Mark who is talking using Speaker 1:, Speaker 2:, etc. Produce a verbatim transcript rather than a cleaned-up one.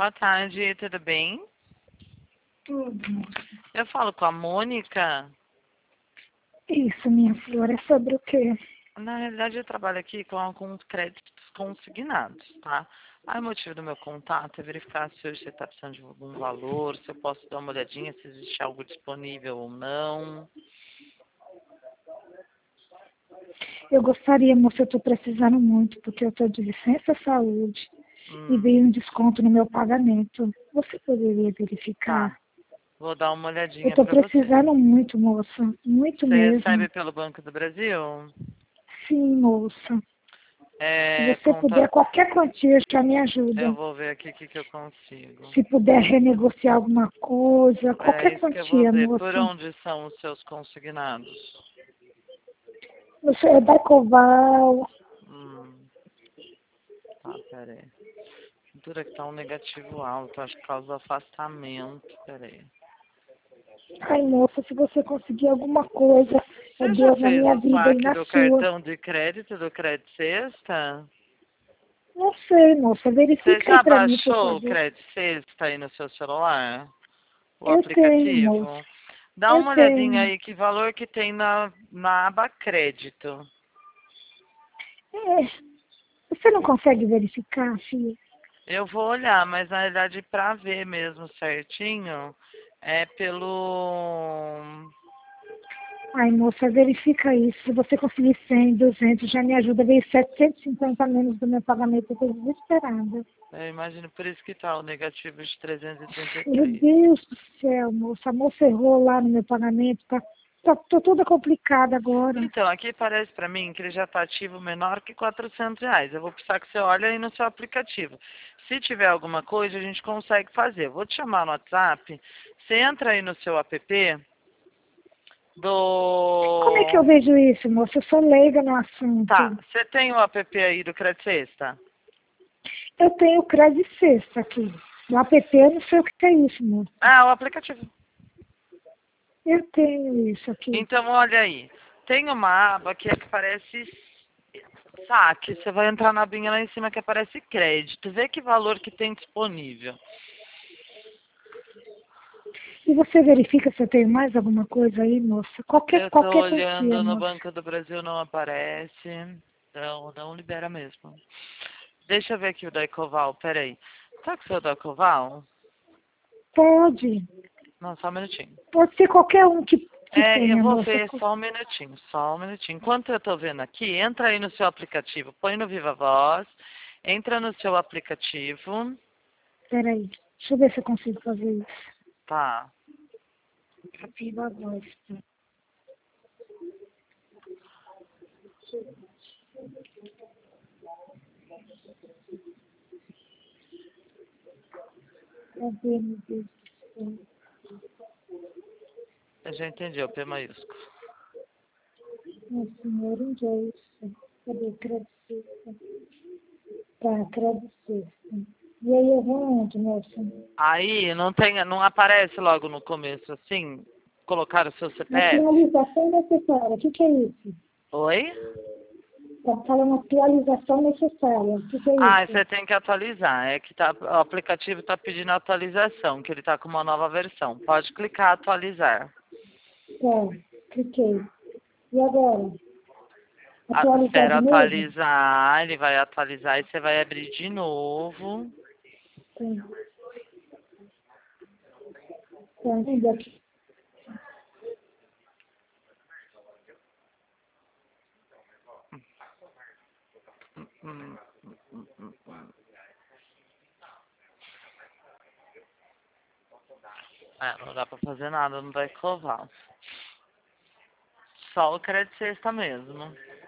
Speaker 1: Boa tarde, tudo bem?
Speaker 2: Tudo.
Speaker 1: Eu falo com a Mônica.
Speaker 2: Isso, minha flor, é sobre o quê?
Speaker 1: Na realidade, eu trabalho aqui com alguns créditos consignados, tá? Aí o motivo do meu contato é verificar se hoje você está precisando de algum valor, se eu posso dar uma olhadinha se existe algo disponível ou não.
Speaker 2: Eu gostaria, moça, eu estou precisando muito, porque eu estou de licença saúde e
Speaker 1: Hum,
Speaker 2: veio um desconto no meu pagamento. Você poderia verificar?
Speaker 1: tá. Vou dar uma
Speaker 2: Eu
Speaker 1: olhadinha
Speaker 2: estou
Speaker 1: para você.
Speaker 2: precisando muito, moça, muito
Speaker 1: Você
Speaker 2: mesmo.
Speaker 1: recebe pelo Banco do Brasil?
Speaker 2: Sim, moça. Se
Speaker 1: É,
Speaker 2: você puder,
Speaker 1: conta...
Speaker 2: qualquer quantia já me
Speaker 1: Eu
Speaker 2: ajuda.
Speaker 1: vou ver aqui o que, que eu consigo.
Speaker 2: Se puder renegociar alguma coisa,
Speaker 1: É
Speaker 2: qualquer
Speaker 1: isso que eu vou
Speaker 2: quantia,
Speaker 1: ver. Por
Speaker 2: moça.
Speaker 1: onde são os seus consignados?
Speaker 2: Você é da Coval.
Speaker 1: Hum, tá, pera aí. Dura que tá um negativo alto, acho que causa do afastamento. Pera aí.
Speaker 2: Ai, moça, se você conseguir alguma coisa, é
Speaker 1: Você já
Speaker 2: Deus na
Speaker 1: fez
Speaker 2: minha
Speaker 1: o
Speaker 2: vida e
Speaker 1: saque
Speaker 2: na
Speaker 1: do
Speaker 2: sua.
Speaker 1: cartão de crédito do Crédito Sexta?
Speaker 2: Não sei, moça.
Speaker 1: Você
Speaker 2: Verifica aí
Speaker 1: já
Speaker 2: pra mim, por
Speaker 1: baixou o
Speaker 2: favor.
Speaker 1: Crédito Sexta aí no seu celular? O
Speaker 2: Eu tenho, moça.
Speaker 1: aplicativo? Dá
Speaker 2: Eu
Speaker 1: uma olhadinha
Speaker 2: tenho.
Speaker 1: aí que valor que tem na, na aba crédito.
Speaker 2: É, você não consegue verificar, filha?
Speaker 1: Eu vou olhar, mas na realidade para ver mesmo certinho é pelo.
Speaker 2: Ai, moça, verifica isso. Se você conseguir cem, duzentos, já me ajuda. Veio setecentos e cinquenta menos do meu pagamento. Eu tô desesperada.
Speaker 1: Eu imagino por isso que tá o negativo de trezentos e trinta e
Speaker 2: Meu
Speaker 1: três.
Speaker 2: Deus do céu, moça. A moça errou lá no meu pagamento. Tá, tá, tô toda complicada agora.
Speaker 1: Então, aqui parece para mim que ele já está ativo menor que quatrocentos reais. Eu vou precisar que você olhe aí no seu aplicativo. Se tiver alguma coisa, a gente consegue fazer. Eu vou te chamar no WhatsApp. Você entra aí no seu app
Speaker 2: Como é que eu
Speaker 1: do...
Speaker 2: vejo isso, moça? Eu sou leiga no
Speaker 1: Tá,
Speaker 2: assunto.
Speaker 1: você tem o app aí do Crédito Sexta?
Speaker 2: Eu tenho o Crédito Sexta aqui. O app, eu não sei o que é isso, moça.
Speaker 1: Ah, o aplicativo.
Speaker 2: Eu tenho isso aqui.
Speaker 1: Então, olha aí. Tem uma aba que é que parece saque. Você vai entrar na abinha lá em cima que aparece crédito. Vê que valor que tem disponível.
Speaker 2: E você verifica se eu tenho mais alguma coisa aí, moça? Qualquer,
Speaker 1: Eu tô
Speaker 2: qualquer quantia,
Speaker 1: olhando no
Speaker 2: moça.
Speaker 1: Banco do Brasil, não aparece. Não, não libera mesmo. Deixa eu ver aqui o da Ecoval, peraí. Tá com o seu da Ecoval?
Speaker 2: Pode.
Speaker 1: Não, só um minutinho.
Speaker 2: Pode ser qualquer um que, que
Speaker 1: É, eu
Speaker 2: tenha,
Speaker 1: vou
Speaker 2: moça.
Speaker 1: ver só um minutinho, só um minutinho. Enquanto eu tô vendo aqui, entra aí no seu aplicativo, põe no Viva Voz, entra no seu aplicativo,
Speaker 2: Peraí. Deixa eu ver se eu consigo fazer isso.
Speaker 1: tá.
Speaker 2: Viva a voz. Cadê, meu Deus do céu?
Speaker 1: Eu já entendi, é o P maiúsculo.
Speaker 2: Meu senhor, onde é isso? Cadê o Crédito Sexta? Tá, Crédito Sexta. E aí eu vou onde, moça?
Speaker 1: Aí não tem, não aparece logo no começo assim, colocar o seu C P F?
Speaker 2: Atualização necessária. O que, que é isso?
Speaker 1: Oi?
Speaker 2: Está falando atualização necessária. O que, que é
Speaker 1: Ah,
Speaker 2: isso?
Speaker 1: você tem que atualizar. É que tá, o aplicativo está pedindo atualização, que ele está com uma nova versão. Pode clicar atualizar.
Speaker 2: Tá, cliquei. E agora?
Speaker 1: Ah,
Speaker 2: Atualizar
Speaker 1: espera
Speaker 2: de novo?
Speaker 1: atualizar, ele vai atualizar e você vai abrir de novo.
Speaker 2: Tá, tá, ainda aqui.
Speaker 1: Hum, hum, hum, hum, hum. É, não dá pra fazer nada, não vai covar. Só o crédito sexta mesmo.